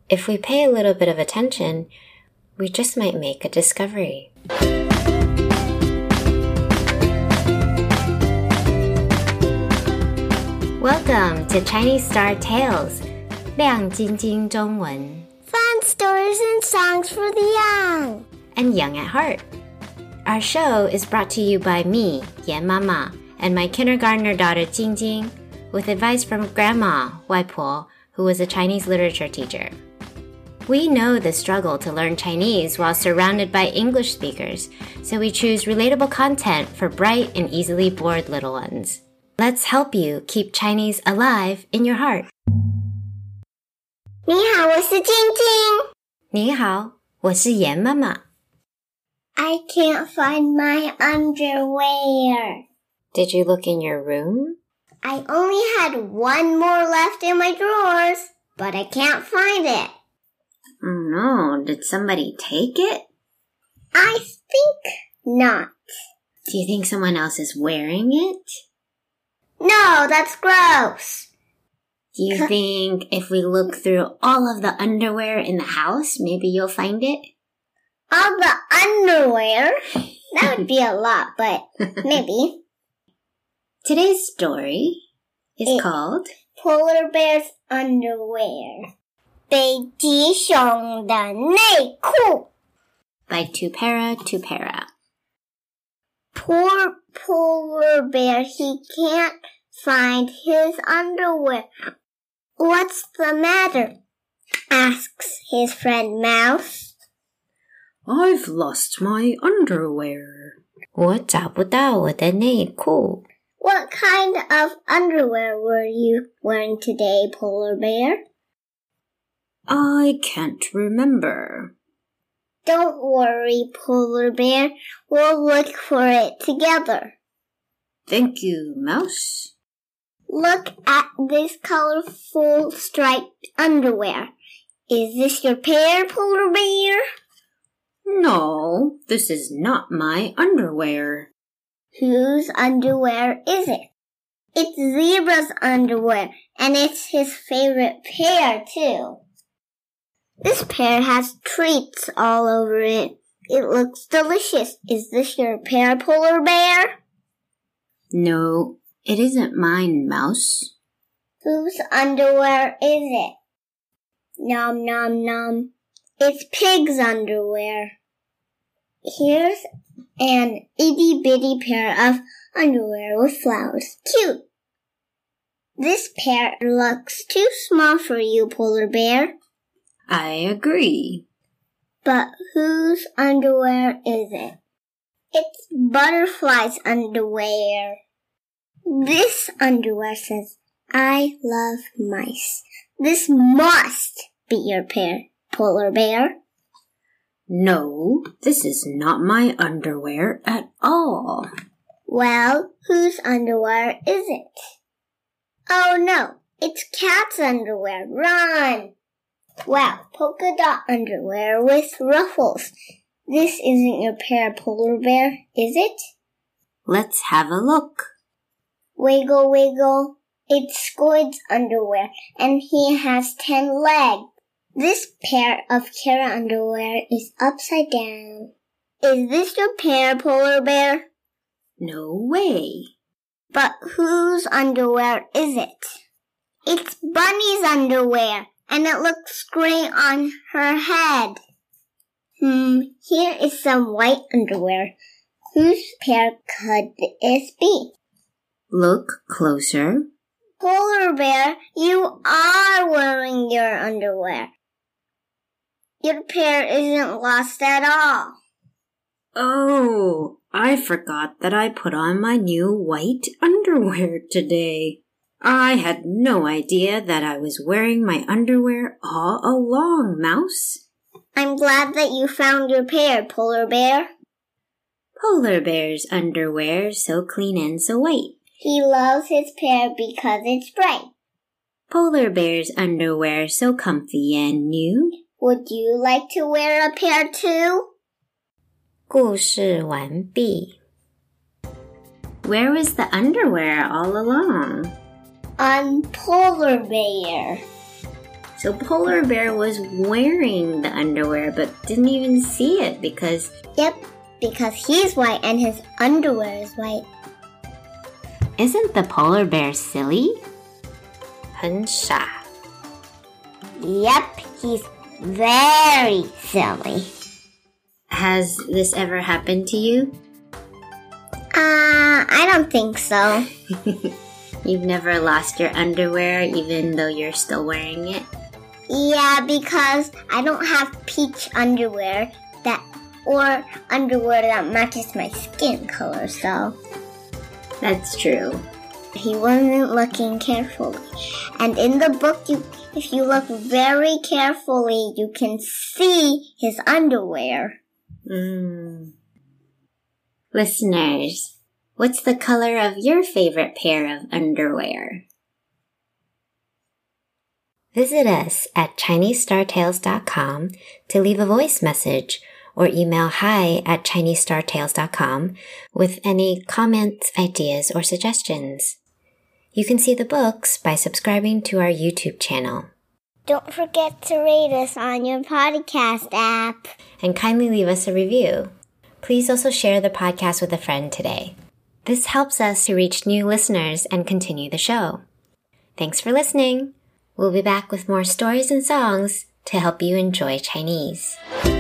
if we pay a little bit of attention, we just might make a discovery. Welcome to Chinese Star Tales, 亮晶晶中文 Fun stories and songs for the young and young at heart. Our show is brought to you by me, Yan Mama, and my kindergartner daughter Jingjing, with advice from Grandma, 外婆, who was a Chinese literature teacher. We know the struggle to learn Chinese while surrounded by English speakers, so we choose relatable content for bright and easily bored little ones. Let's help you keep Chinese alive in your heart. 你好，我是晶晶。 你好，我是严妈妈。 I can't find my underwear. Did you look in your room? I only had one more left in my drawers, but I can't find it. Oh no, did somebody take it? I think not. Do you think someone else is wearing it? No, that's gross. Do you think if we look through all of the underwear in the house, maybe you'll find it? All the underwear? That would be a lot, but maybe. Today's story is called Polar Bear's Underwear. 北极熊的内裤 by Tupera Tupera. Poor polar bear, he can't find his underwear. What's the matter? Asks his friend Mouse. I've lost my underwear. 我找不到我的内裤 What kind of underwear were you wearing today, Polar Bear? I can't remember. Don't worry, Polar Bear. We'll look for it together. Thank you, Mouse. Look at this colorful striped underwear. Is this your pair, Polar Bear? No, this is not my underwear. Whose underwear is it? It's Zebra's underwear, and it's his favorite pair, too. This pair has treats all over it. It looks delicious. Is this your pair, Polar Bear? No, it isn't mine, Mouse. Whose underwear is it? Nom nom nom. It's Pig's underwear. Here's an itty-bitty pair of underwear with flowers. Cute! This pair looks too small for you, Polar Bear. I agree. But whose underwear is it? It's Butterfly's underwear. This underwear says, I love mice. This must be your pair, Polar Bear. No, this is not my underwear at all. Well, whose underwear is it? Oh no, it's Cat's underwear. Run! Wow, polka dot underwear with ruffles. This isn't your pair, Polar Bear, is it? Let's have a look. Wiggle, wiggle. It's Squid's underwear, and he has 10 legs. This pair of Kara underwear is upside down. Is this your pair, Polar Bear? No way. But whose underwear is it? It's Bunny's underwear, and it looks great on her head. Here is some white underwear. Whose pair could this be? Look closer. Polar Bear, you are wearing your underwear. Your pair isn't lost at all. Oh, I forgot that I put on my new white underwear today. I had no idea that I was wearing my underwear all along, Mouse. I'm glad that you found your pair, Polar Bear. Polar Bear's underwear so clean and so white. He loves his pair because it's bright. Polar Bear's underwear so comfy and new. Would you like to wear a pair too? 故事完毕 Where was the underwear all along? On Polar Bear. So Polar Bear was wearing the underwear but didn't even see it because... Yep, because he's white and his underwear is white. Isn't the polar bear silly? 很傻. Yep, he's very silly. Has this ever happened to you? I don't think so. You've never lost your underwear even though you're still wearing it? Yeah, because I don't have peach underwear or underwear that matches my skin color, so... That's true. He wasn't looking carefully. And in the book, if you look very carefully, you can see his underwear. Listeners, what's the color of your favorite pair of underwear? Visit us at ChineseStarTales.com to leave a voice message or email hi@ChineseStarTales.com with any comments, ideas, or suggestions. You can see the books by subscribing to our YouTube channel. Don't forget to rate us on your podcast app. And kindly leave us a review. Please also share the podcast with a friend today. This helps us to reach new listeners and continue the show. Thanks for listening. We'll be back with more stories and songs to help you enjoy Chinese.